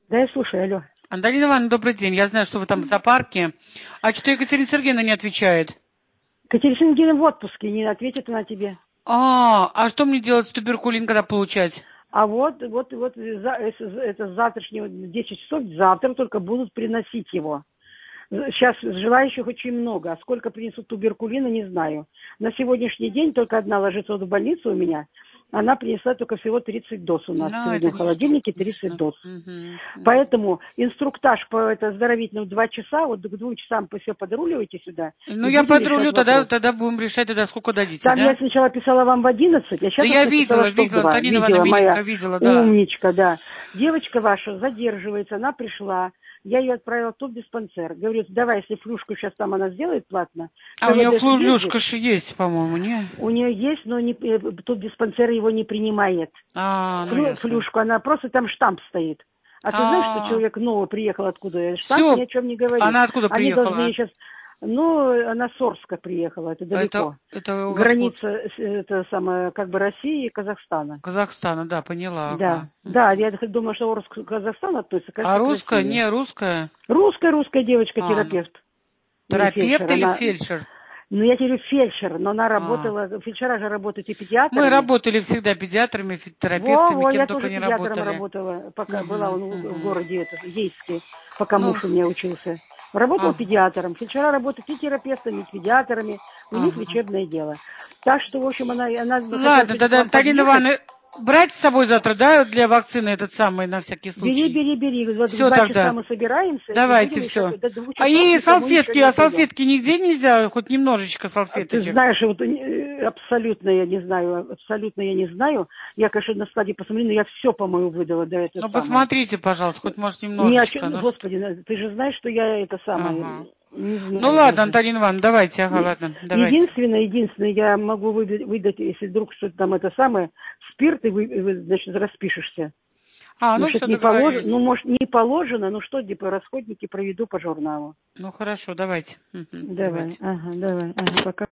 Да, я слушаю, алло. Антонина Ивановна, добрый день. Я знаю, что вы там в зоопарке. А что Екатерина Сергеевна не отвечает? Катерина Сергеевна в отпуске, не ответит она тебе. А что мне делать с туберкулин, когда получать? А это с завтрашнего 10 часов, завтра только будут приносить его. Сейчас желающих очень много. А сколько принесут туберкулина, не знаю. На сегодняшний день только одна ложится вот в больницу у меня. Она принесла только всего 30 доз у нас. Ну, Сегодня это в ништяк. холодильнике 30 доз. Угу. Поэтому инструктаж по оздоровительному 2 часа, вот к 2 часам все подруливайте сюда. Ну, И я будем решать подрулю, вопрос. тогда будем решать, тогда сколько дадите, Там я да? сначала писала вам в 11, а Да сейчас вот я написала, видела, что в 2. Антонина Ивановна Видела, моя миленькая, видела, да. умничка, да. Девочка ваша задерживается, она пришла. Я ее отправила в тубдиспансер. Говорю, давай, если флюшку сейчас там она сделает платно, А у нее КВД съездит. флюшка же есть, по-моему, не? У нее есть, но тубдиспансер его не принимает. Ну ясно. Флюшку, она просто там штамп стоит. А ты знаешь, что человек новый приехал откуда? Штамп ни Все. о чем не говорит. Она откуда Они должны ей приехала? сейчас... она с Орска приехала, это далеко. Это у вас вот Граница, это самое, как бы России и Казахстана. Казахстана, да, поняла, Да, ага. да, я думаю, что Орск к Казахстану относится, А кажется, к русская? России. Не, русская? Русская девочка, Ну, терапевт. Не терапевт фельдшер, или она... фельдшер? Ну, я тебе фельдшер, но она А. работала... Фельдшера же работают и Мы педиатрами. работали всегда педиатрами, терапевтами, Во, кем я только тоже не педиатром работали. работала, пока была Угу, в угу. городе Ейске, пока Ну, муж у меня учился. Работала ага, педиатром. Фельдшера работают и терапевтами, и с педиатрами. У них ага. лечебное дело. Так что, в общем, она хотела Ладно, сегодня к тогда, вам Антонина подъехать. Ивановна, брать с собой завтра, да, для вакцины этот самый, на всякий случай? Бери. Вот в Все 2 часа тогда. мы собираемся и Давайте будем решать. все. До 2 А часов и никому ничего не отдаем. салфетки нигде нельзя, хоть немножечко Ты салфеточек. знаешь, вот абсолютно я не знаю. Я, конечно, на складе посмотрю, но я все, по-моему, выдала до этого Ну, самое. посмотрите, пожалуйста, хоть, может, Ни о немножечко. чем, Ну, господи, ты же знаешь, что я это самое, ага. не Ну, знаю ладно, даже. Антонина Ивановна, давайте, ага, ладно, давайте. Единственное, я могу выдать, если вдруг что-то там это самое, спирт, и значит, распишешься. Ну, Ну что-то все, не положено, договорились. может, не положено, ну что, типа, расходники проведу по журналу. Ну, хорошо, давайте. Мгм, Давай, давайте. ага, пока.